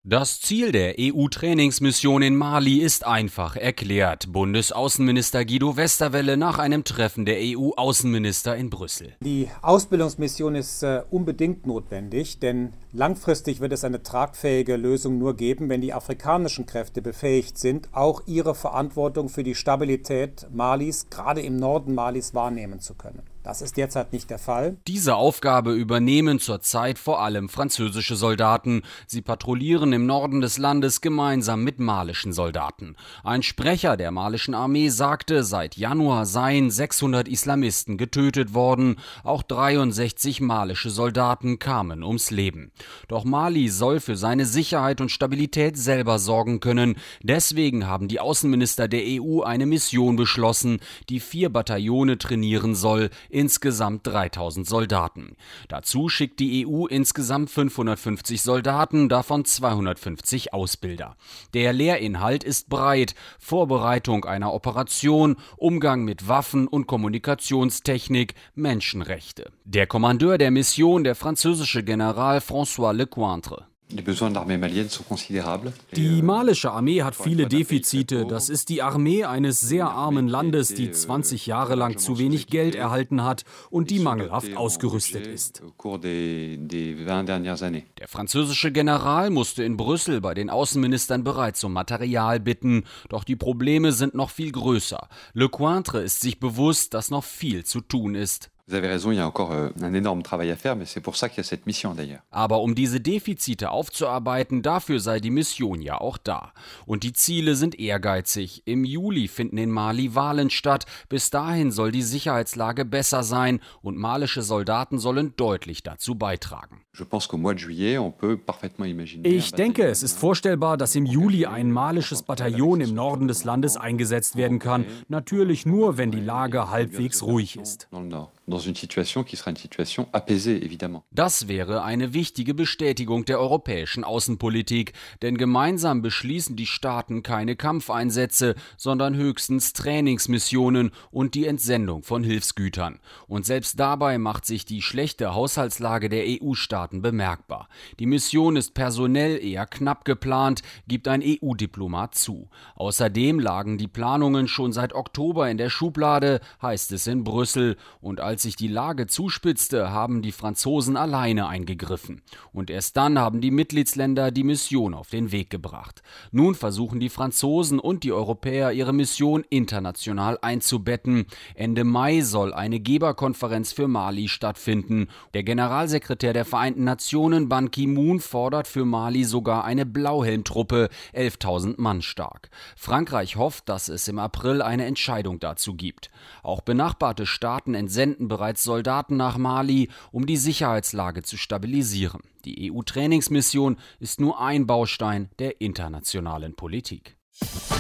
Das Ziel der EU-Trainingsmission in Mali ist einfach erklärt. Bundesaußenminister Guido Westerwelle nach einem Treffen der EU-Außenminister in Brüssel. Die Ausbildungsmission ist unbedingt notwendig, denn langfristig wird es eine tragfähige Lösung nur geben, wenn die afrikanischen Kräfte befähigt sind, auch ihre Verantwortung für die Stabilität Malis, gerade im Norden Malis, wahrnehmen zu können. Das ist derzeit nicht der Fall. Diese Aufgabe übernehmen zurzeit vor allem französische Soldaten. Sie patrouillieren im Norden des Landes gemeinsam mit malischen Soldaten. Ein Sprecher der malischen Armee sagte, seit Januar seien 600 Islamisten getötet worden. Auch 63 malische Soldaten kamen ums Leben. Doch Mali soll für seine Sicherheit und Stabilität selber sorgen können. Deswegen haben die Außenminister der EU eine Mission beschlossen, die 4 Bataillone trainieren soll, insgesamt 3000 Soldaten. Dazu schickt die EU insgesamt 550 Soldaten, davon 250 Ausbilder. Der Lehrinhalt ist breit: Vorbereitung einer Operation, Umgang mit Waffen und Kommunikationstechnik, Menschenrechte. Der Kommandeur der Mission, der französische General François Lecointre. Die malische Armee hat viele Defizite. Das ist die Armee eines sehr armen Landes, die 20 Jahre lang zu wenig Geld erhalten hat und die mangelhaft ausgerüstet ist. Der französische General musste in Brüssel bei den Außenministern bereits um Material bitten. Doch die Probleme sind noch viel größer. Lecointre ist sich bewusst, dass noch viel zu tun ist. Vous avez raison, il y a encore un énorme travail à faire, mais c'est pour ça qu'il y a cette mission d'ailleurs. Aber um diese Defizite aufzuarbeiten, dafür sei die Mission ja auch da. Und die Ziele sind ehrgeizig. Im Juli finden in Mali Wahlen statt. Bis dahin soll die Sicherheitslage besser sein und malische Soldaten sollen deutlich dazu beitragen. Ich denke, es ist vorstellbar, dass im Juli ein malisches Bataillon im Norden des Landes eingesetzt werden kann. Natürlich nur, wenn die Lage halbwegs ruhig ist. Das wäre eine wichtige Bestätigung der europäischen Außenpolitik, denn gemeinsam beschließen die Staaten keine Kampfeinsätze, sondern höchstens Trainingsmissionen und die Entsendung von Hilfsgütern. Und selbst dabei macht sich die schlechte Haushaltslage der EU-Staaten bemerkbar. Die Mission ist personell eher knapp geplant, gibt ein EU-Diplomat zu. Außerdem lagen die Planungen schon seit Oktober in der Schublade, heißt es in Brüssel, und als sich die Lage zuspitzte, haben die Franzosen alleine eingegriffen. Und erst dann haben die Mitgliedsländer die Mission auf den Weg gebracht. Nun versuchen die Franzosen und die Europäer, ihre Mission international einzubetten. Ende Mai soll eine Geberkonferenz für Mali stattfinden. Der Generalsekretär der Vereinten Nationen, Ban Ki-moon, fordert für Mali sogar eine Blauhelmtruppe, 11.000 Mann stark. Frankreich hofft, dass es im April eine Entscheidung dazu gibt. Auch benachbarte Staaten entsenden bereits Soldaten nach Mali, um die Sicherheitslage zu stabilisieren. Die EU-Trainingsmission ist nur ein Baustein der internationalen Politik.